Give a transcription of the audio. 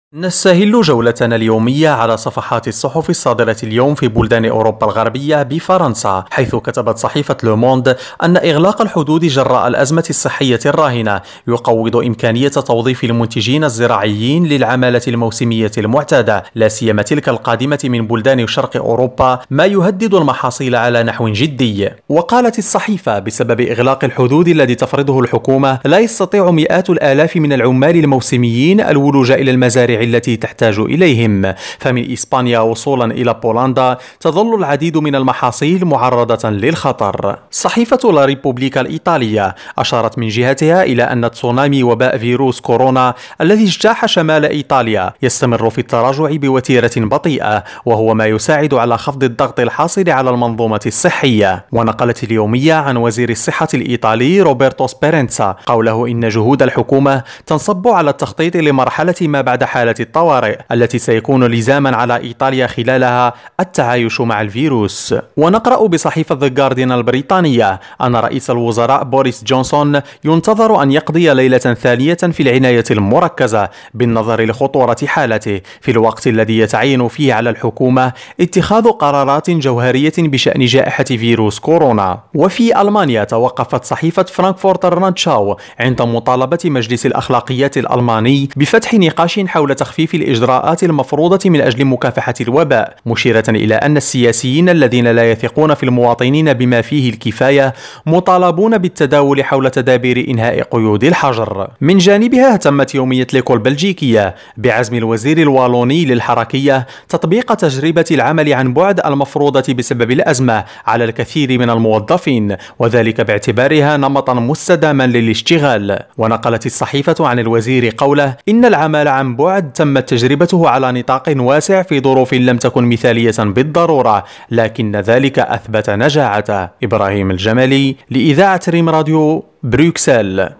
نستهل جولتنا اليومية على صفحات الصحف الصادرة اليوم في بلدان أوروبا الغربية بفرنسا، حيث كتبت صحيفة لوموند أن إغلاق الحدود جراء الأزمة الصحية الراهنة يقوض إمكانية توظيف المنتجين الزراعيين للعمالة الموسمية المعتادة، لا سيما تلك القادمة من بلدان شرق أوروبا، ما يهدد المحاصيل على نحو جدي. وقالت الصحيفة: بسبب إغلاق الحدود الذي تفرضه الحكومة، لا يستطيع مئات الآلاف من العمال الموسميين الولوج إلى المزارع التي تحتاج إليهم، فمن إسبانيا وصولا إلى بولندا تظل العديد من المحاصيل معرضة للخطر. صحيفة لا ريبوبليكا الإيطالية أشارت من جهتها إلى أن تسونامي وباء فيروس كورونا الذي اجتاح شمال إيطاليا يستمر في التراجع بوتيرة بطيئة، وهو ما يساعد على خفض الضغط الحاصل على المنظومة الصحية. ونقلت اليومية عن وزير الصحة الإيطالي روبرتو سبيرينتسا قوله إن جهود الحكومة تنصب على التخطيط لمرحلة ما بعد حالة الطوارئ التي سيكون لزاما على إيطاليا خلالها التعايش مع الفيروس. ونقرأ بصحيفة The Guardian البريطانية أن رئيس الوزراء بوريس جونسون ينتظر أن يقضي ليلة ثانية في العناية المركزة بالنظر لخطورة حالته، في الوقت الذي يتعين فيه على الحكومة اتخاذ قرارات جوهرية بشأن جائحة فيروس كورونا. وفي ألمانيا توقفت صحيفة فرانكفورتر رانتشاو عند مطالبة مجلس الأخلاقيات الألماني بفتح نقاش حول تخفيف الإجراءات المفروضة من أجل مكافحة الوباء، مشيرة إلى أن السياسيين الذين لا يثقون في المواطنين بما فيه الكفاية مطالبون بالتداول حول تدابير إنهاء قيود الحجر. من جانبها اهتمت يومية ليكو البلجيكية بعزم الوزير الوالوني للحركية تطبيق تجربة العمل عن بعد المفروضة بسبب الأزمة على الكثير من الموظفين، وذلك باعتبارها نمطا مستداما للاشتغال. ونقلت الصحيفة عن الوزير قوله إن العمل عن بعد تمت تجربته على نطاق واسع في ظروف لم تكن مثالية بالضرورة، لكن ذلك أثبت نجاعته. إبراهيم الجمالي لإذاعة ريم راديو، بروكسل.